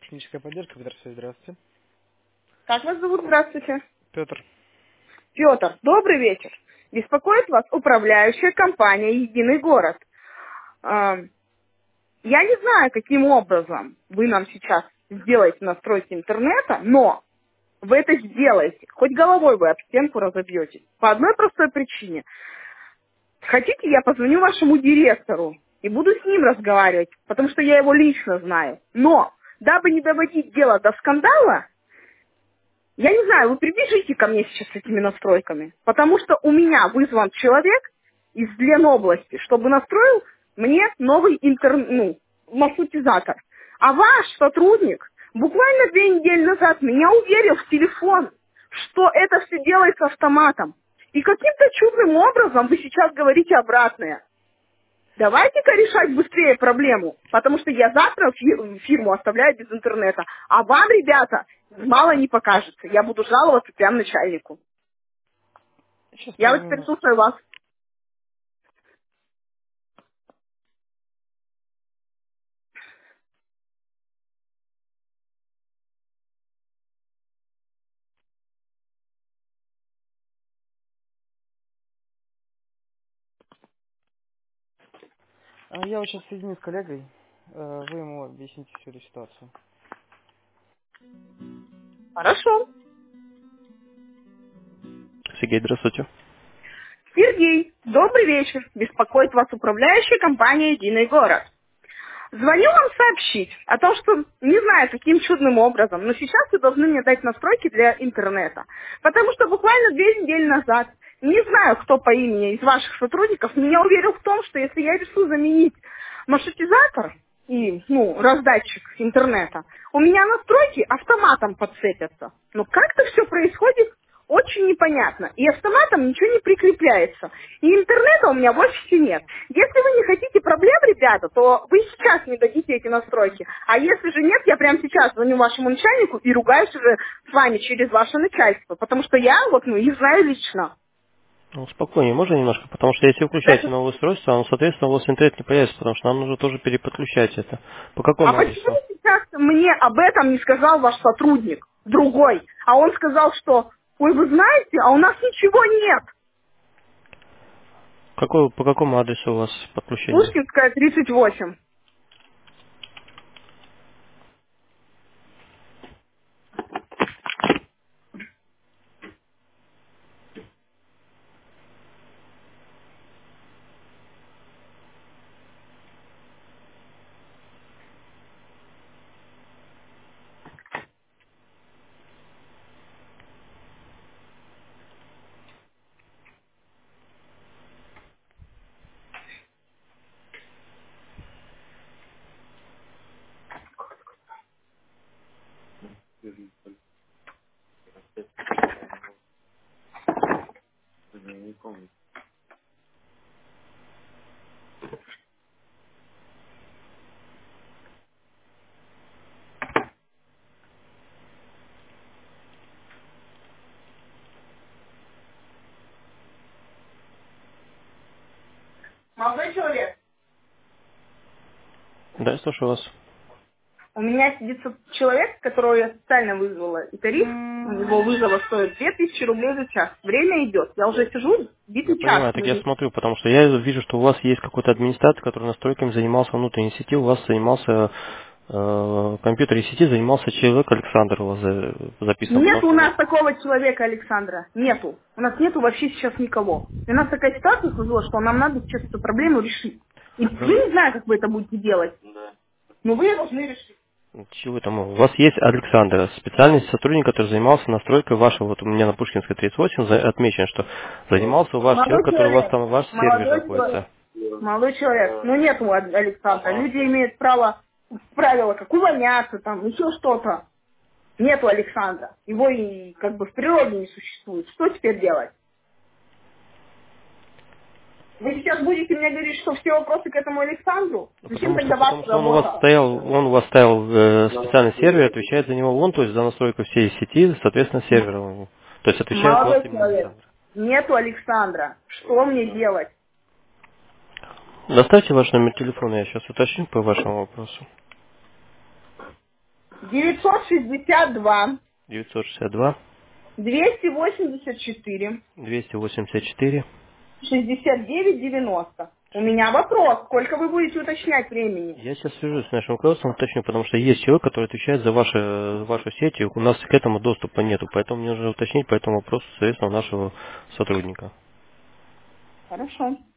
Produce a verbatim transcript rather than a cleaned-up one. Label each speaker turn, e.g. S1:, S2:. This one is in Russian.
S1: Клиническая поддержка, Петр, здравствуйте.
S2: Как вас зовут? Здравствуйте.
S1: Петр.
S2: Петр, добрый вечер. Беспокоит вас управляющая компания «Единый город». А, Я не знаю, каким образом вы нам сейчас сделаете настройки интернета, но вы это сделаете. Хоть головой вы об стенку разобьетесь. По одной простой причине. Хотите, я позвоню вашему директору и буду с ним разговаривать, потому что я его лично знаю. Но, дабы не доводить дело до скандала, я не знаю, вы прибежите ко мне сейчас с этими настройками, потому что у меня вызван человек из Ленобласти, чтобы настроил мне новый интер... ну, маршрутизатор. А ваш сотрудник буквально две недели назад меня уверил в телефон, что это все делается автоматом. И каким-то чудным образом вы сейчас говорите обратное. Давайте-ка решать быстрее проблему, потому что я завтра фи- фирму оставляю без интернета. А вам, ребята, мало не покажется. Я буду жаловаться прямо начальнику.
S1: Сейчас
S2: Я вот теперь
S1: проверим.
S2: слушаю вас.
S1: А, Я вот сейчас соединю с коллегой. Э, Вы ему объясните всю эту ситуацию.
S2: Хорошо.
S1: Сергей, здравствуйте.
S2: Сергей, добрый вечер. Беспокоит вас управляющая компания «Единый город». Звоню вам сообщить о том, что не знаю, каким чудным образом, но сейчас вы должны мне дать настройки для интернета. Потому что буквально две недели назад, не знаю, кто по имени из ваших сотрудников, меня уверил в том, что если я решу заменить маршрутизатор и ну, раздатчик интернета, у меня настройки автоматом подцепятся. Но как-то все происходит очень непонятно. И автоматом ничего не прикрепляется. И интернета у меня в офисе нет. Если вы не хотите проблем, ребята, то вы сейчас не дадите эти настройки. А если же нет, я прямо сейчас звоню вашему начальнику и ругаюсь уже с вами через ваше начальство. Потому что я вот, ну, их знаю лично.
S1: Ну, спокойнее, можно немножко? Потому что если вы включаете
S2: Это-
S1: новое устройство, оно, соответственно, у вас интернет не появится, потому что нам нужно тоже переподключать это. По
S2: А
S1: какому
S2: почему
S1: адресу?
S2: сейчас мне об этом не сказал ваш сотрудник, другой? А он сказал, что, ой, вы знаете, а у нас ничего нет.
S1: Какой, по какому адресу у вас подключение?
S2: Пушкинская, тридцать восемь. Молодой человек.
S1: Да, я слушаю вас.
S2: У меня сидит со- человек, которого я специально вызвала, и тариф у него вызова стоит две тысячи рублей за час. Время идет. Я уже сижу
S1: Я
S2: битый час.
S1: понимаю, так
S2: Вы
S1: я
S2: не-
S1: смотрю, потому что я вижу, что у вас есть какой-то администратор, который настройками занимался внутренней сети, у вас занимался э, в компьютере сети, занимался человек Александр, у вас за- записан, потому
S2: Нет у
S1: что вы...
S2: нас такого человека, Александра. Нету. У нас нету вообще сейчас никого. И у нас такая ситуация сложилась, что нам надо сейчас эту проблему решить. И вы
S1: Хорошо.
S2: не знаю, как вы это будете делать, но вы должны решить.
S1: Чего там? У вас есть Александр, специальный сотрудник, который занимался настройкой вашего, вот у меня на Пушкинской тридцать восемь за- отмечено, что занимался у вас человек,
S2: Молодой
S1: который у вас
S2: человек.
S1: там, ваш сервер
S2: Молодой человек.
S1: находится.
S2: Молодой человек. Ну нет у Александра. Люди имеют право, правила, как увольняться, там, еще что-то. Нету Александра. Его и как бы в природе не существует. Что теперь делать? Вы сейчас будете мне говорить, что все вопросы к этому Александру?
S1: Ну,
S2: Зачем
S1: Потому что,
S2: тогда
S1: потому
S2: ваша
S1: что он у вас
S2: работа?
S1: стоял, он у вас ставил э, специальный сервер, отвечает за него он, то есть за настройку всей сети, соответственно,
S2: М-
S1: сервера. То есть отвечает у вас
S2: Молодой
S1: именно
S2: человек.
S1: Александр.
S2: Нету Александра. Что мне делать?
S1: Доставьте ваш номер телефона, я сейчас уточню по вашему вопросу.
S2: девятьсот шестьдесят два
S1: девятьсот шестьдесят два
S2: двести восемьдесят четыре
S1: двести восемьдесят четыре.
S2: шестьдесят девять девяносто. У меня вопрос. Сколько вы будете уточнять времени?
S1: Я сейчас свяжусь с нашим руководством, уточню, потому что есть человек, который отвечает за ваши, за вашу сеть, и у нас к этому доступа нету, поэтому мне нужно уточнить по этому вопросу, соответственно, нашего сотрудника.
S2: Хорошо.